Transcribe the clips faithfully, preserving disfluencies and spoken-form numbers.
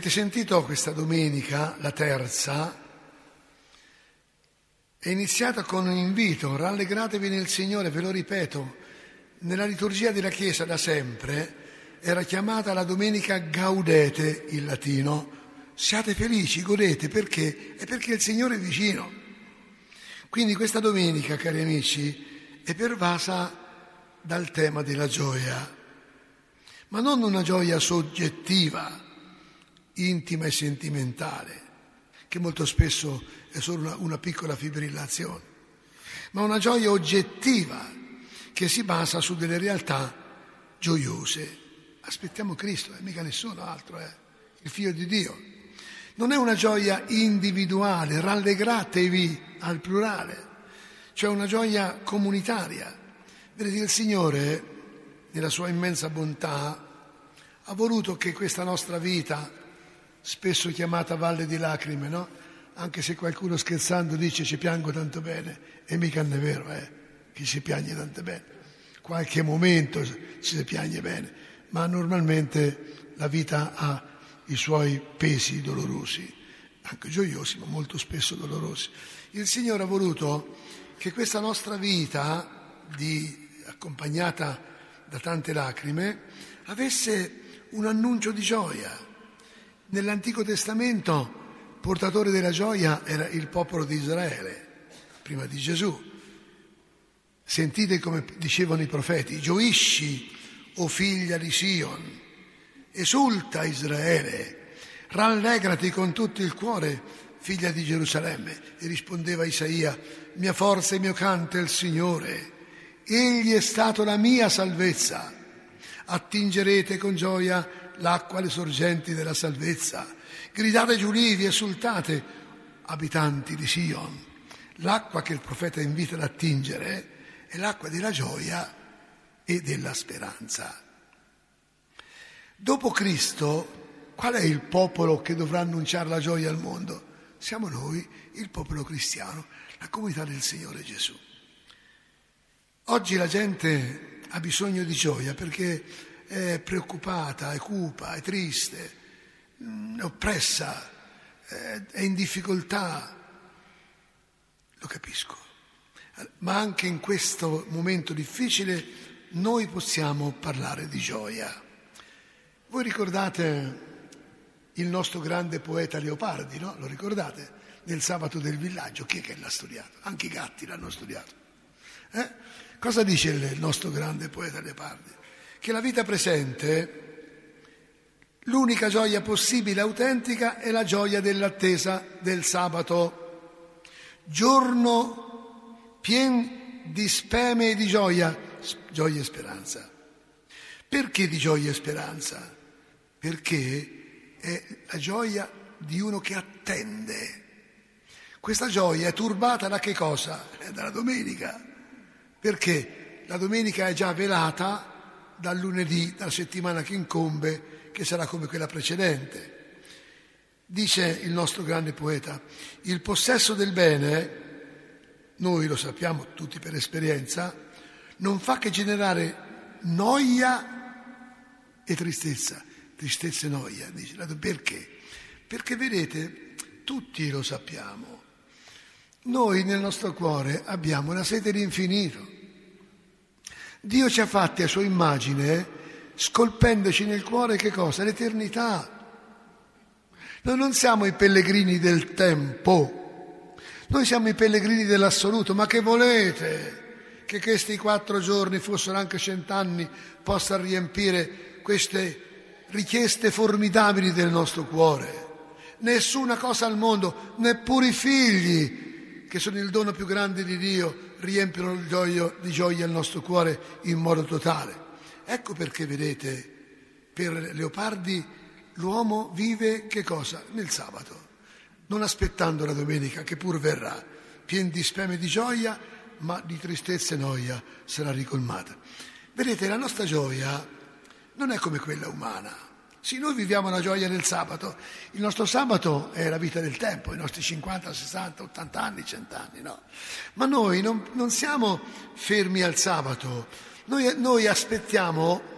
Avete sentito questa domenica, la terza, è iniziata con un invito: rallegratevi nel Signore, ve lo ripeto. Nella liturgia della Chiesa da sempre era chiamata la domenica gaudete in latino. Siate felici, godete, perché? È perché il Signore è vicino. Quindi questa domenica, cari amici, è pervasa dal tema della gioia, ma non una gioia soggettiva, intima e sentimentale, che molto spesso è solo una, una piccola fibrillazione, ma una gioia oggettiva che si basa su delle realtà gioiose. Aspettiamo Cristo, e eh, mica nessuno altro, eh, il Figlio di Dio. Non è una gioia individuale, rallegratevi al plurale, cioè una gioia comunitaria. Vedete, il Signore, nella sua immensa bontà, ha voluto che questa nostra vita, spesso chiamata Valle di Lacrime, no? Anche se qualcuno scherzando dice ci piango tanto bene, e mica non è vero, eh, che si piagne tanto bene. Qualche momento si piagne bene, ma normalmente la vita ha i suoi pesi dolorosi, anche gioiosi, ma molto spesso dolorosi. Il Signore ha voluto che questa nostra vita, di, accompagnata da tante lacrime, avesse un annuncio di gioia. Nell'Antico Testamento, portatore della gioia era il popolo di Israele, prima di Gesù. Sentite come dicevano i profeti: gioisci, o figlia di Sion, esulta Israele, rallegrati con tutto il cuore, figlia di Gerusalemme. E rispondeva Isaia: mia forza e mio canto è il Signore, egli è stato la mia salvezza. Attingerete con gioia l'acqua alle sorgenti della salvezza. Gridate giulivi, esultate, abitanti di Sion. L'acqua che il profeta invita ad attingere è l'acqua della gioia e della speranza. Dopo Cristo, qual è il popolo che dovrà annunciare la gioia al mondo? Siamo noi, il popolo cristiano, la comunità del Signore Gesù. Oggi la gente ha bisogno di gioia perché è preoccupata, è cupa, è triste, è oppressa, è in difficoltà. Lo capisco. Ma anche in questo momento difficile noi possiamo parlare di gioia. Voi ricordate il nostro grande poeta Leopardi, no? Lo ricordate? Nel Sabato del Villaggio. Chi è che l'ha studiato? Anche i gatti l'hanno studiato. Eh? Cosa dice il nostro grande poeta Leopardi? Che la vita presente, l'unica gioia possibile, autentica, è la gioia dell'attesa del sabato. Giorno pien di speme e di gioia, gioia e speranza. Perché di gioia e speranza? Perché è la gioia di uno che attende. Questa gioia è turbata da che cosa? Dalla domenica. Perché la domenica è già velata dal lunedì, dalla settimana che incombe, che sarà come quella precedente. Dice il nostro grande poeta: il possesso del bene, noi lo sappiamo tutti per esperienza, non fa che generare noia e tristezza. Tristezza e noia, dice. Perché? Perché vedete, tutti lo sappiamo. Noi nel nostro cuore abbiamo la sete di infinito. Dio ci ha fatti a sua immagine, scolpendoci nel cuore che cosa? L'eternità. Noi non siamo i pellegrini del tempo, noi siamo i pellegrini dell'assoluto. Ma che volete? Che questi quattro giorni, fossero anche cent'anni, possano riempire queste richieste formidabili del nostro cuore? Nessuna cosa al mondo, neppure i figli, che sono il dono più grande di Dio, riempiono il gioio, di gioia il nostro cuore in modo totale. Ecco perché, vedete, per Leopardi l'uomo vive che cosa? Nel sabato, non aspettando la domenica che pur verrà, pien di speme di gioia, ma di tristezza e noia sarà ricolmata. Vedete, la nostra gioia non è come quella umana. Sì, noi viviamo la gioia del sabato. Il nostro sabato è la vita del tempo, i nostri cinquanta, sessanta, ottanta anni, cento anni, no? Ma noi non, non siamo fermi al sabato. Noi, noi aspettiamo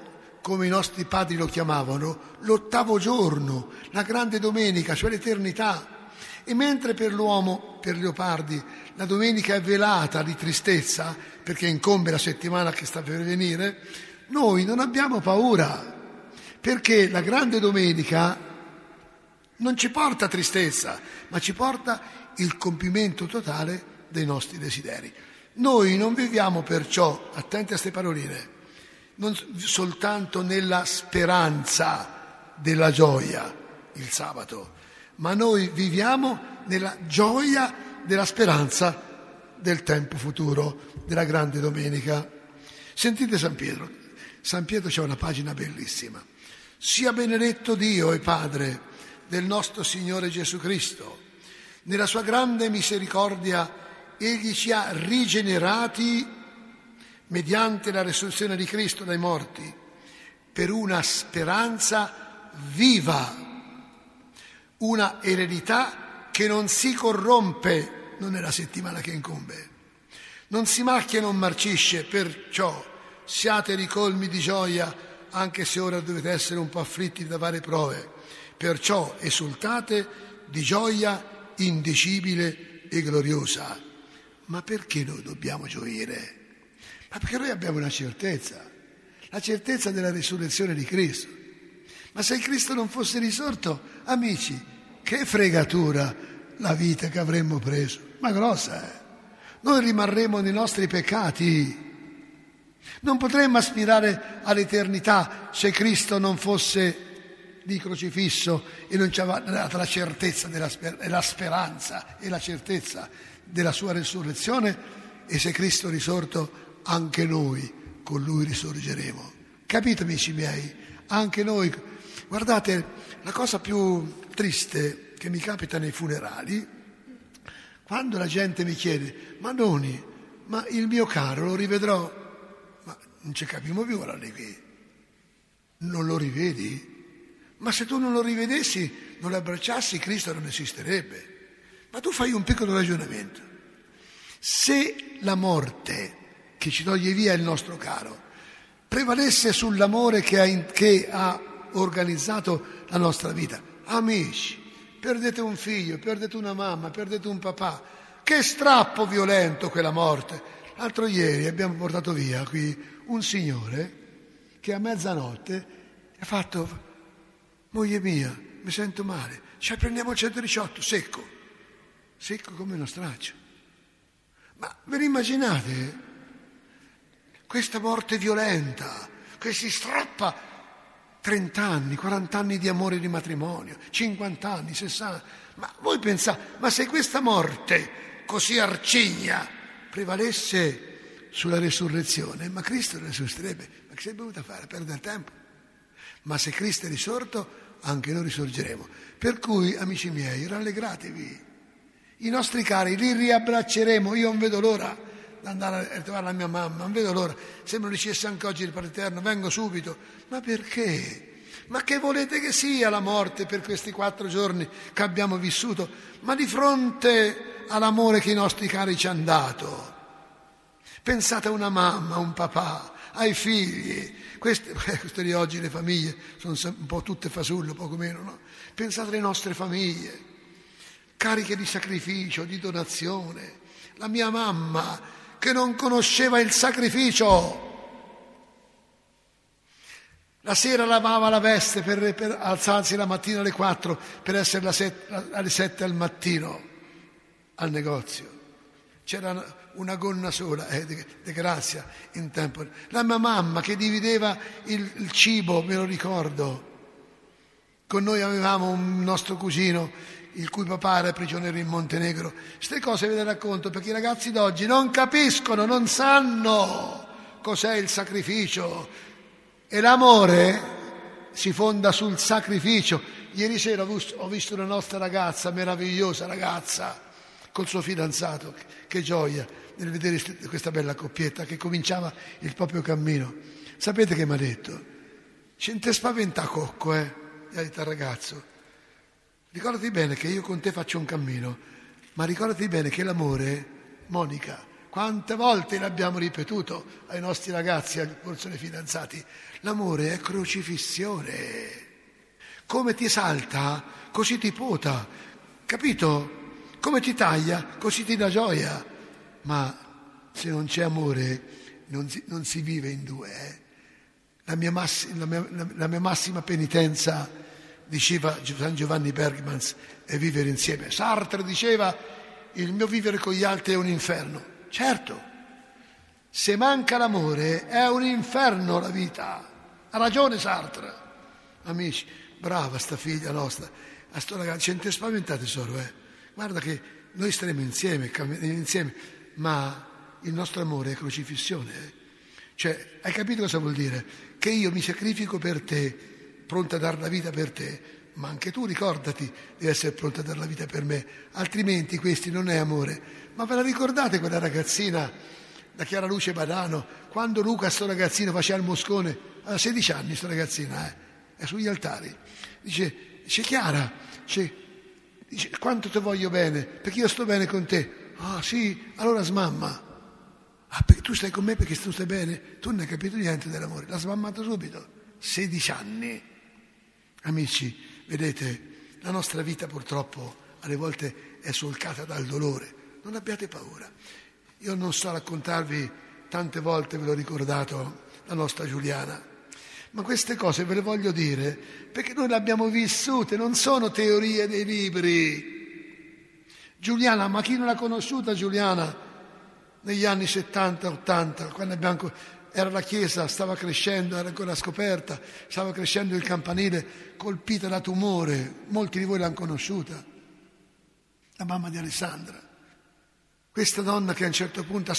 come i nostri padri lo chiamavano, l'ottavo giorno, la grande domenica, cioè l'eternità. E mentre per l'uomo, per Leopardi, la domenica è velata di tristezza, perché incombe la settimana che sta per venire, noi non abbiamo paura, perché la grande domenica non ci porta tristezza, ma ci porta il compimento totale dei nostri desideri. Noi non viviamo perciò, attenti a queste paroline, non soltanto nella speranza della gioia il sabato, ma noi viviamo nella gioia della speranza del tempo futuro, della grande domenica. Sentite San Pietro. San Pietro c'è una pagina bellissima. Sia benedetto Dio e Padre del nostro Signore Gesù Cristo. Nella sua grande misericordia Egli ci ha rigenerati mediante la resurrezione di Cristo dai morti per una speranza viva, una eredità che non si corrompe, non è la settimana che incombe, non si macchia e non marcisce, perciò siate ricolmi di gioia anche se ora dovete essere un po' afflitti da varie prove, perciò esultate di gioia indicibile e gloriosa. Ma perché noi dobbiamo gioire? Ma perché noi abbiamo una certezza, la certezza della risurrezione di Cristo. Ma se Cristo non fosse risorto, amici, che fregatura la vita che avremmo preso, ma grossa, eh? Noi rimarremo nei nostri peccati, non potremmo aspirare all'eternità se Cristo non fosse di crocifisso e non ci aveva dato la certezza della sper- la speranza e la certezza della sua risurrezione, e se Cristo è risorto anche noi con lui risorgeremo. Capite, amici miei? Anche noi. Guardate, la cosa più triste che mi capita nei funerali, quando la gente mi chiede: ma Noni, ma il mio caro lo rivedrò? Ma non ci capiamo più ora di qui. Non lo rivedi? Ma se tu non lo rivedessi, non lo abbracciassi, Cristo non esisterebbe. Ma tu fai un piccolo ragionamento. Se la morte che ci toglie via il nostro caro prevalesse sull'amore che ha, in, che ha organizzato la nostra vita, amici, perdete un figlio, perdete una mamma, perdete un papà, che strappo violento quella morte. L'altro ieri abbiamo portato via qui un signore che a mezzanotte ha fatto: moglie mia, mi sento male, ci prendiamo il centodiciotto, secco, secco come uno straccio. Ma ve lo immaginate? Questa morte violenta, che si strappa trenta anni, quaranta anni di amore e di matrimonio, cinquanta anni, sessanta. Ma voi pensate, ma se questa morte così arcigna prevalesse sulla resurrezione, ma Cristo non risorgerebbe, ma che sarebbe dovuto fare? Perdere tempo. Ma se Cristo è risorto, anche noi risorgeremo. Per cui, amici miei, rallegratevi. I nostri cari li riabbracceremo. Io non vedo l'ora di andare a trovare la mia mamma, non vedo l'ora. Se me lo dicesse anche oggi il Padre Eterno, vengo subito. Ma perché? Ma che volete che sia la morte per questi quattro giorni che abbiamo vissuto? Ma di fronte all'amore che i nostri cari ci hanno dato, pensate a una mamma, a un papà, ai figli. Queste, queste di oggi le famiglie sono un po' tutte fasullo, poco meno, no? Pensate alle nostre famiglie, cariche di sacrificio, di donazione. La mia mamma, che non conosceva il sacrificio, la sera lavava la veste per, per alzarsi la mattina alle quattro per essere la set, alle sette al mattino al negozio. C'era una gonna sola, eh, di, di grazia, in tempo. La mia mamma che divideva il, il cibo, me lo ricordo. Con noi avevamo un nostro cugino, il cui papà era prigioniero in Montenegro. Queste cose ve le racconto perché i ragazzi d'oggi non capiscono, non sanno cos'è il sacrificio. E l'amore si fonda sul sacrificio. Ieri sera ho visto una nostra ragazza, meravigliosa ragazza, col suo fidanzato. Che gioia nel vedere questa bella coppietta che cominciava il proprio cammino. Sapete che mi ha detto? Ci non te spaventa Cocco, eh? Gli ha detto al ragazzo: ricordati bene che io con te faccio un cammino, ma ricordati bene che l'amore, Monica, Quante volte l'abbiamo ripetuto ai nostri ragazzi, al corso dei fidanzati, l'amore è crocifissione. Come ti salta, così ti pota, capito? Come ti taglia, così ti dà gioia. Ma se non c'è amore, non si, non si vive in due. Eh? La, mia massi, la, mia, la, la mia massima penitenza, diceva San Giovanni Bergmans, è vivere insieme. Sartre diceva, il mio vivere con gli altri è un inferno. Certo, se manca l'amore è un inferno la vita. Ha ragione Sartre. Amici, brava sta figlia nostra, a sto ragazzo, non ti spaventate solo, eh. Guarda che noi staremo insieme, insieme, ma il nostro amore è crocifissione. Eh. Cioè, hai capito cosa vuol dire? Che io mi sacrifico per te, pronta a dare la vita per te, ma anche tu ricordati di essere pronta a dare la vita per me, altrimenti questi non è amore. Ma ve la ricordate quella ragazzina da Chiara Luce Badano, quando Luca, sto ragazzino, faceva il moscone, aveva sedici anni sto ragazzina, eh, è sugli altari, dice, dice Chiara, dice, dice, quanto ti voglio bene, perché io sto bene con te. Ah sì, allora smamma. Ah, perché tu stai con me perché tu stai bene? Tu non hai capito niente dell'amore, l'ha smammato subito, sedici anni. Amici, vedete, la nostra vita purtroppo alle volte è solcata dal dolore. Non abbiate paura. Io non so raccontarvi, tante volte ve l'ho ricordato, la nostra Giuliana, ma queste cose ve le voglio dire perché noi le abbiamo vissute, non sono teorie dei libri. Giuliana, ma chi non l'ha conosciuta Giuliana negli anni settanta ottanta, quando abbiamo, era la chiesa, stava crescendo, era ancora scoperta, stava crescendo il campanile, colpita da tumore, molti di voi l'hanno conosciuta, la mamma di Alessandra. Questa donna che a un certo punto a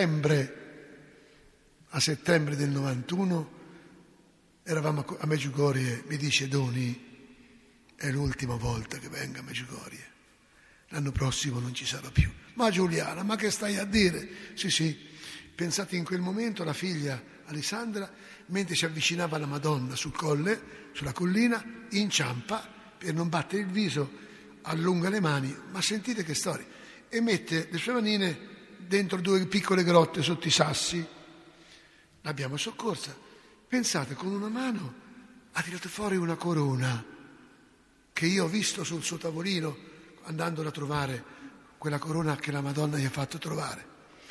settembre, a settembre del novantuno, eravamo a Medjugorje, mi dice Doni, è l'ultima volta che vengo a Medjugorje, l'anno prossimo non ci sarò più. Ma Giuliana, ma che stai a dire? Sì, sì, pensate in quel momento la figlia Alessandra, mentre si avvicinava alla Madonna sul colle, sulla collina, inciampa per non battere il viso, allunga le mani, ma sentite che storia. E mette le sue manine dentro due piccole grotte sotto i sassi. L'abbiamo soccorsa. Pensate, con una mano ha tirato fuori una corona che io ho visto sul suo tavolino andandola a trovare, quella corona che la Madonna gli ha fatto trovare,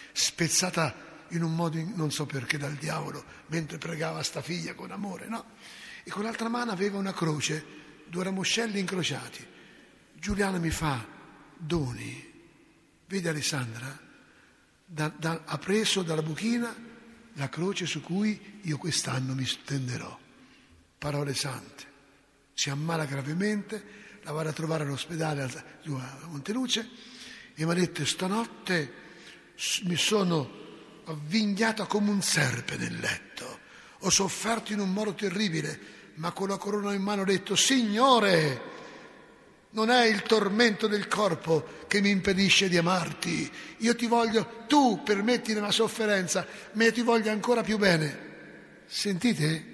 spezzata in un modo non so perché dal diavolo, mentre pregava sta figlia con amore, no? E con l'altra mano aveva una croce, due ramoscelli incrociati. Giuliana mi fa, Doni, vedi Alessandra, da, da, ha preso dalla buchina la croce su cui io quest'anno mi stenderò. Parole sante. Si ammala gravemente, la vado a trovare all'ospedale a Monteluce e mi ha detto, stanotte mi sono avvinghiata come un serpe nel letto, ho sofferto in un modo terribile, ma con la corona in mano ho detto, Signore, non è il tormento del corpo che mi impedisce di amarti. Io ti voglio, tu permetti la sofferenza, ma io ti voglio ancora più bene. Sentite?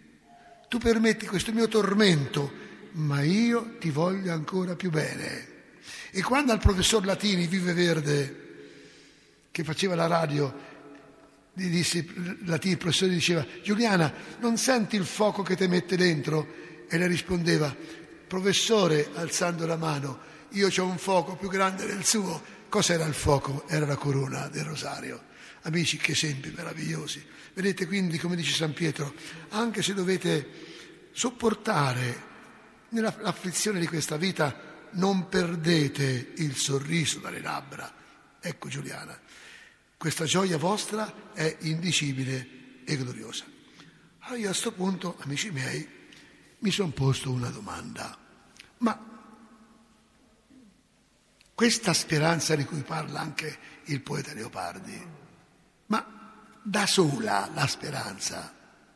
Tu permetti questo mio tormento, ma io ti voglio ancora più bene. E quando al professor Latini, Vive Verde, che faceva la radio, gli disse, Latini, il professore diceva, Giuliana, non senti il fuoco che ti mette dentro? E lei rispondeva, professore, alzando la mano, io c'ho un fuoco più grande del suo. Cos'era il fuoco? Era la corona del rosario. Amici, che esempi meravigliosi. Vedete, quindi, come dice San Pietro, anche se dovete sopportare nell'afflizione di questa vita, non perdete il sorriso dalle labbra. Ecco Giuliana, questa gioia vostra è indicibile e gloriosa. Allora io a questo punto, amici miei, mi sono posto una domanda. Ma questa speranza di cui parla anche il poeta Leopardi, ma da sola la speranza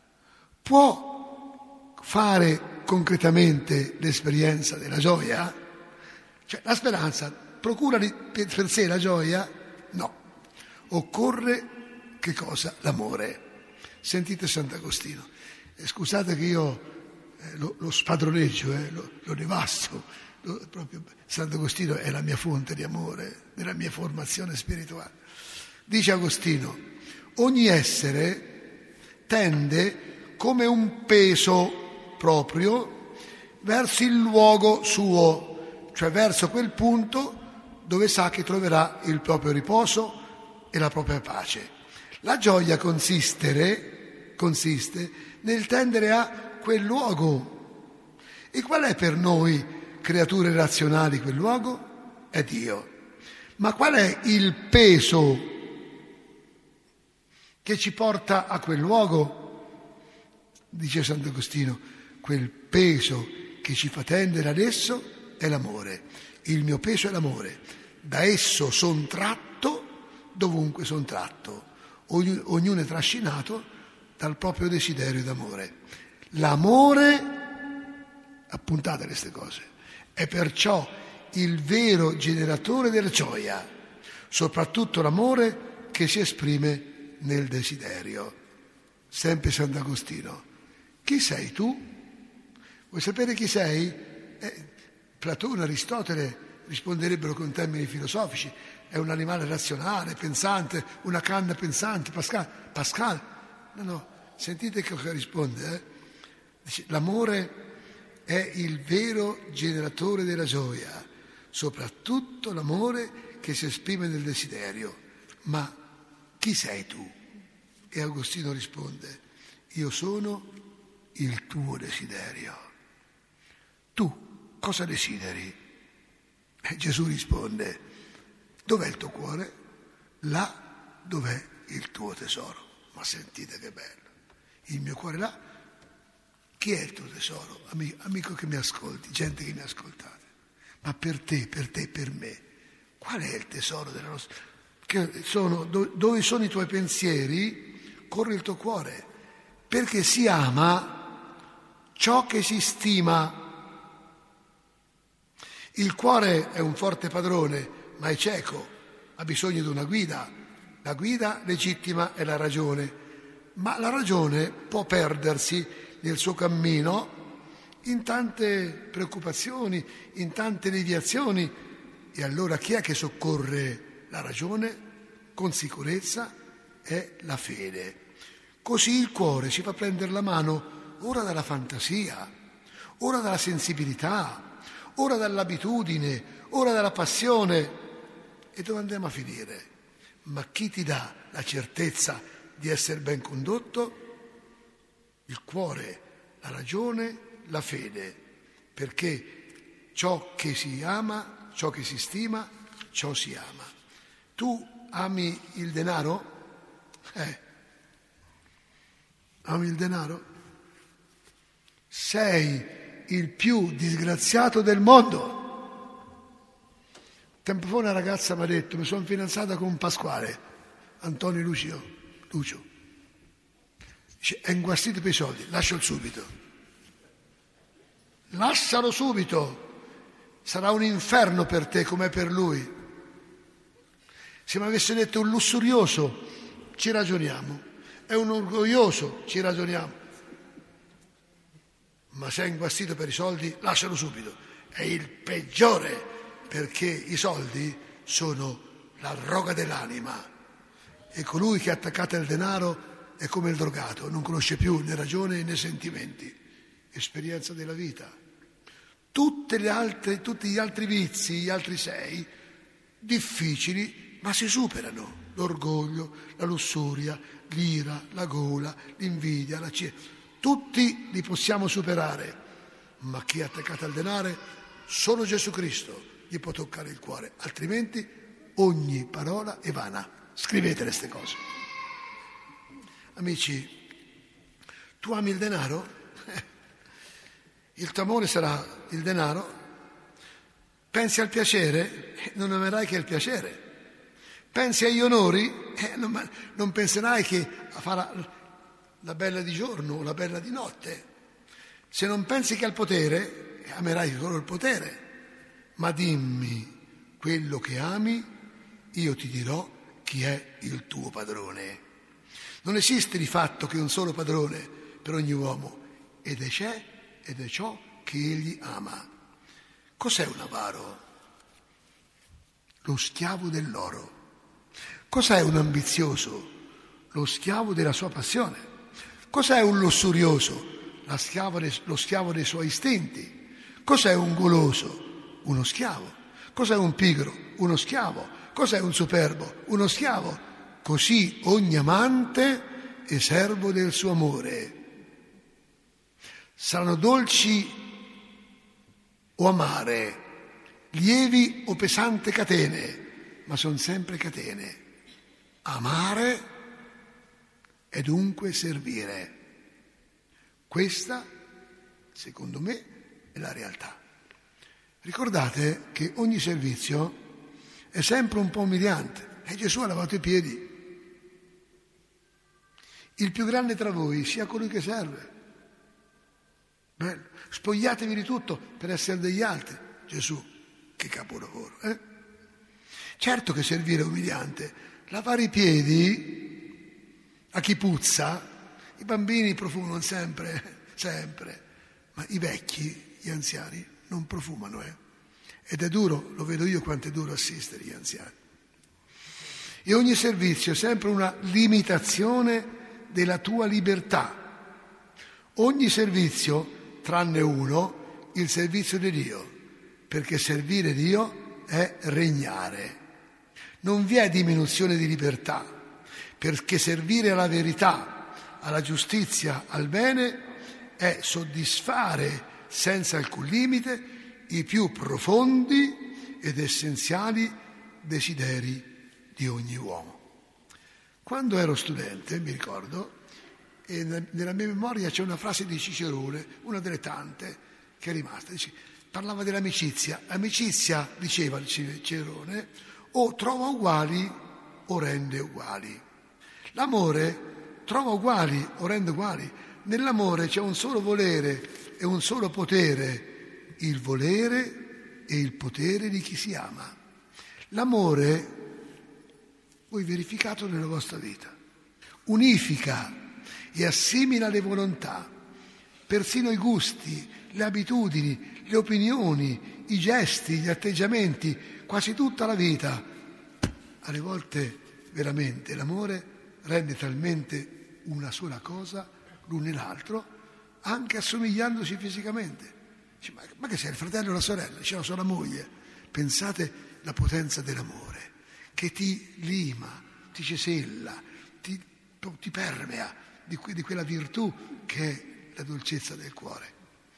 può fare concretamente l'esperienza della gioia? Cioè la speranza procura per sé la gioia? No. Occorre che cosa? L'amore. Sentite Sant'Agostino. Eh, scusate che io eh, lo, lo spadroneggio, eh, lo, lo devasto. Proprio Sant'Agostino è la mia fonte di amore, della mia formazione spirituale. Dice Agostino, ogni essere tende come un peso proprio verso il luogo suo, cioè verso quel punto dove sa che troverà il proprio riposo e la propria pace. La gioia consistere, consiste nel tendere a quel luogo. E qual è per noi, creature razionali, quel luogo? È Dio. Ma qual è il peso che ci porta a quel luogo? Dice Sant'Agostino, quel peso che ci fa tendere ad esso è l'amore. Il mio peso è l'amore. Da esso son tratto, dovunque son tratto. Ogn- ognuno è trascinato dal proprio desiderio d'amore. L'amore, appuntate queste cose, è perciò il vero generatore della gioia, soprattutto l'amore che si esprime nel desiderio. Sempre Sant'Agostino. Chi sei tu? Vuoi sapere chi sei? Eh, Platone, Aristotele risponderebbero con termini filosofici. È un animale razionale, pensante, una canna pensante. Pascal, Pascal. No, no, sentite cosa risponde. Eh? Dice, l'amore è il vero generatore della gioia, soprattutto l'amore che si esprime nel desiderio. Ma chi sei tu? E Agostino risponde, io sono il tuo desiderio. Tu cosa desideri? E Gesù risponde, dov'è il tuo cuore? Là dov'è il tuo tesoro. Ma sentite che bello. Il mio cuore là. Chi è il tuo tesoro? Amico, amico che mi ascolti, gente che mi ascoltate. Ma per te, per te, per me, qual è il tesoro della nostra... Che sono, dove sono i tuoi pensieri, corre il tuo cuore, perché si ama ciò che si stima. Il cuore è un forte padrone, ma è cieco, ha bisogno di una guida. La guida legittima è la ragione, ma la ragione può perdersi nel suo cammino in tante preoccupazioni, in tante deviazioni. E allora chi è che soccorre la ragione? Con sicurezza è la fede. Così il cuore ci fa prendere la mano ora dalla fantasia, ora dalla sensibilità, ora dall'abitudine, ora dalla passione. E dove andiamo a finire? Ma chi ti dà la certezza di essere ben condotto? Il cuore, la ragione, la fede, perché ciò che si ama, ciò che si stima, ciò si ama. Tu ami il denaro? Eh. Ami il denaro? Sei il più disgraziato del mondo. Tempo fa una ragazza mi ha detto, mi sono fidanzata con Pasquale, Antonio Lucio, Lucio. Dice, è inguastito per i soldi, lascialo subito. Lascialo subito, sarà un inferno per te come per lui. Se mi avesse detto un lussurioso, ci ragioniamo. È un orgoglioso, ci ragioniamo. Ma se è inguastito per i soldi, lascialo subito. È il peggiore, perché i soldi sono la droga dell'anima. E colui che è attaccato al denaro è come il drogato, non conosce più né ragione né sentimenti. Esperienza della vita. Tutte le altre, tutti gli altri vizi, gli altri sei, difficili, ma si superano. L'orgoglio, la lussuria, l'ira, la gola, l'invidia, la cie. Tutti li possiamo superare, ma chi è attaccato al denaro, solo Gesù Cristo gli può toccare il cuore, altrimenti ogni parola è vana. Scrivete queste cose. Amici, tu ami il denaro? Il tuo amore sarà il denaro? Pensi al piacere? Non amerai che il piacere. Pensi agli onori? Eh, non, non penserai che farà la bella di giorno o la bella di notte. Se non pensi che al potere, amerai solo il potere. Ma dimmi quello che ami, io ti dirò chi è il tuo padrone. Non esiste di fatto che un solo padrone per ogni uomo, ed è c'è ed è ciò che egli ama. Cos'è un avaro? Lo schiavo dell'oro. Cos'è un ambizioso? Lo schiavo della sua passione. Cos'è un lussurioso? La schiavo de, lo schiavo dei suoi istinti. Cos'è un goloso? Uno schiavo. Cos'è un pigro? Uno schiavo. Cos'è un superbo? Uno schiavo. Così ogni amante è servo del suo amore. Saranno dolci o amare, lievi o pesanti catene, ma sono sempre catene. Amare è dunque servire. Questa, secondo me, è la realtà. Ricordate che ogni servizio è sempre un po' umiliante. E Gesù ha lavato i piedi. Il più grande tra voi sia colui che serve. Bello. Spogliatevi di tutto per essere degli altri. Gesù, che capolavoro, eh? Certo che servire è umiliante. Lavare i piedi a chi puzza, i bambini profumano sempre, sempre, ma i vecchi, gli anziani, non profumano, eh? Ed è duro, lo vedo io quanto è duro assistere gli anziani. E ogni servizio è sempre una limitazione della tua libertà. Ogni servizio, tranne uno, il servizio di Dio, perché servire Dio è regnare. Non vi è diminuzione di libertà, perché servire alla verità, alla giustizia, al bene è soddisfare senza alcun limite i più profondi ed essenziali desideri di ogni uomo. Quando ero studente, mi ricordo, e nella mia memoria c'è una frase di Cicerone, una delle tante che è rimasta, dice, parlava dell'amicizia. Amicizia, diceva Cicerone, o trova uguali o rende uguali. L'amore trova uguali o rende uguali. Nell'amore c'è un solo volere e un solo potere, il volere e il potere di chi si ama. L'amore, voi verificato nella vostra vita, unifica e assimila le volontà, persino i gusti, le abitudini, le opinioni, i gesti, gli atteggiamenti, quasi tutta la vita. Alle volte veramente l'amore rende talmente una sola cosa l'un e l'altro, anche assomigliandosi fisicamente. Dice, ma, ma che sei il fratello o la sorella? C'è la sua moglie. Pensate la potenza dell'amore, che ti lima, ti cesella, ti, ti permea di, di quella virtù che è la dolcezza del cuore.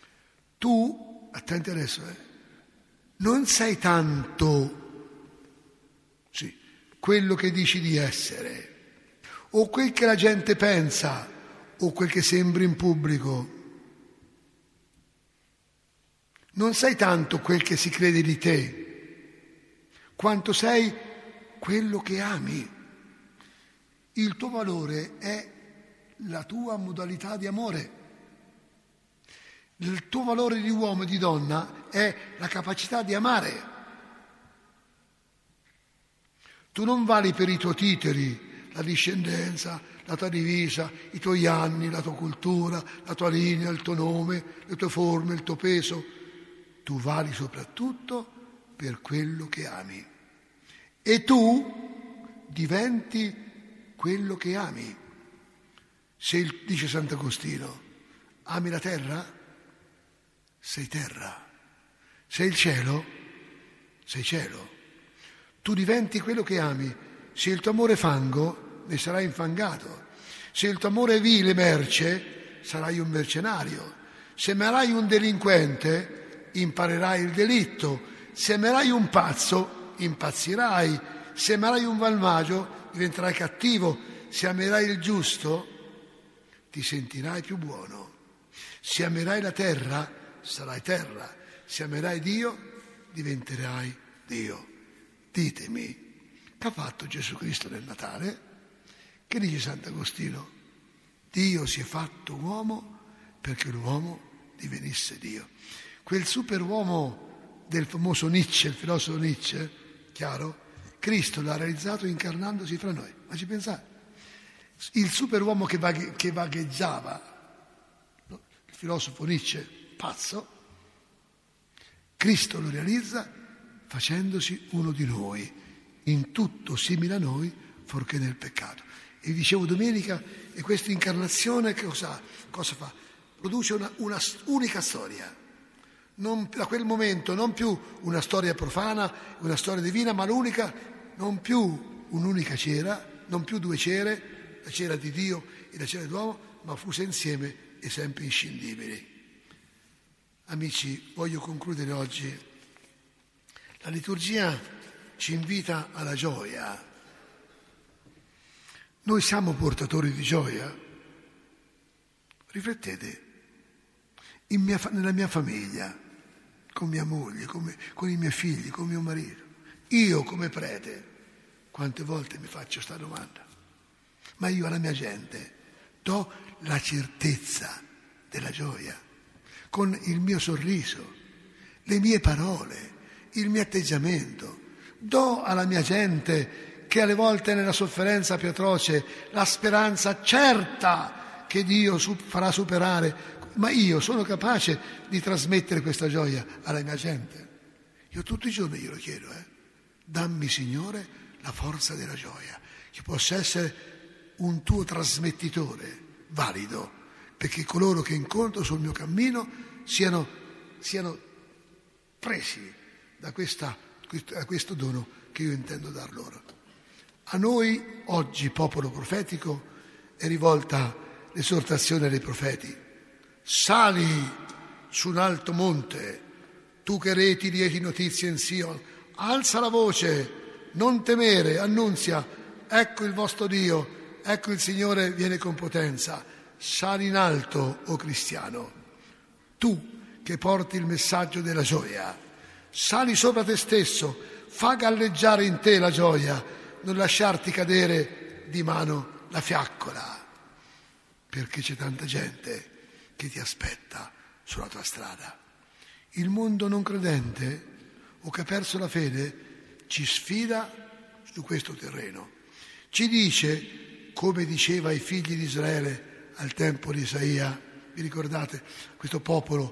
Tu, attenti adesso, eh, non sei tanto, sì, quello che dici di essere, o quel che la gente pensa, o quel che sembri in pubblico. Non sei tanto quel che si crede di te, quanto sei quello che ami. Il tuo valore è la tua modalità di amore. Il tuo valore di uomo e di donna è la capacità di amare. Tu non vali per i tuoi titoli, la discendenza, la tua divisa, i tuoi anni, la tua cultura, la tua linea, il tuo nome, le tue forme, il tuo peso. Tu vali soprattutto per quello che ami. E tu diventi quello che ami. Se il, dice Sant'Agostino, ami la terra? Sei terra. Sei il cielo? Sei cielo. Tu diventi quello che ami. Se il tuo amore è fango, ne sarai infangato. Se il tuo amore è vile merce, sarai un mercenario. Se amerai un delinquente, imparerai il delitto. Se amerai un pazzo, impazzirai. Se amerai un malvagio, diventerai cattivo. Se amerai il giusto, ti sentirai più buono. Se amerai la terra, sarai terra. Se amerai Dio, diventerai Dio. Ditemi, che ha fatto Gesù Cristo nel Natale? Che dice Sant'Agostino? Dio si è fatto uomo perché l'uomo divenisse Dio. Quel superuomo del famoso Nietzsche, il filosofo Nietzsche, chiaro? Cristo l'ha realizzato incarnandosi fra noi. Ma ci pensate? Il superuomo che, vaghe, che vagheggiava, no? Il filosofo Nietzsche, pazzo, Cristo lo realizza facendosi uno di noi, in tutto simile a noi, fuorché nel peccato. E vi dicevo domenica, e questa incarnazione che cosa, cosa fa? Produce una, una unica storia. Non, da quel momento non più una storia profana, una storia divina, ma l'unica, non più un'unica cera, non più due cere, la cera di Dio e la cera dell'uomo, ma fuse insieme e sempre inscindibili. Amici, voglio concludere oggi. La liturgia ci invita alla gioia. Noi siamo portatori di gioia. Riflettete, in mia, nella mia famiglia, con mia moglie, con, me, con i miei figli, con mio marito, io come prete, quante volte mi faccio questa domanda? Ma io alla mia gente do la certezza della gioia, con il mio sorriso, le mie parole, il mio atteggiamento. Do alla mia gente, che alle volte nella sofferenza più atroce, la speranza certa che Dio farà superare, ma io sono capace di trasmettere questa gioia alla mia gente. Io tutti i giorni glielo chiedo, eh? Dammi, Signore, la forza della gioia, che possa essere un tuo trasmettitore valido, perché coloro che incontro sul mio cammino siano, siano presi da, questa, da questo dono che io intendo dar loro. A noi oggi, popolo profetico, è rivolta l'esortazione dei profeti. Sali su un alto monte, tu che reti lieti notizie in Sion, alza la voce, non temere, annunzia, ecco il vostro Dio, ecco il Signore viene con potenza. Sali in alto, o cristiano, tu che porti il messaggio della gioia, sali sopra te stesso, fa galleggiare in te la gioia, non lasciarti cadere di mano la fiaccola, perché c'è tanta gente che ti aspetta sulla tua strada. Il mondo non credente o che ha perso la fede ci sfida su questo terreno. Ci dice, come diceva ai figli di Israele al tempo di Isaia, vi ricordate, questo popolo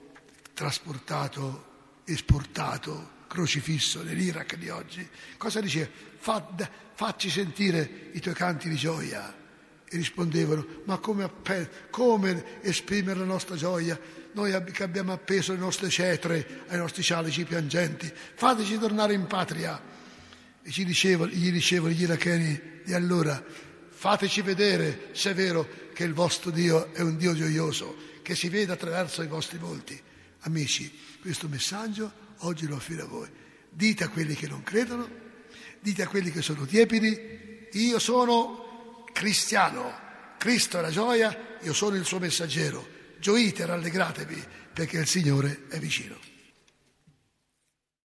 trasportato, esportato, crocifisso nell'Iraq di oggi, cosa diceva? Fa, facci sentire i tuoi canti di gioia. E rispondevano, ma come, come esprimere la nostra gioia? Noi che abbiamo appeso le nostre cetre ai nostri cialici piangenti, fateci tornare in patria. E ci dicevano, gli dicevano gli iracheni di allora, fateci vedere se è vero che il vostro Dio è un Dio gioioso, che si vede attraverso i vostri volti. Amici, questo messaggio oggi lo affido a voi. Dite a quelli che non credono, dite a quelli che sono tiepidi, io sono cristiano, Cristo è la gioia, io sono il suo messaggero. Gioite, rallegratevi, perché il Signore è vicino.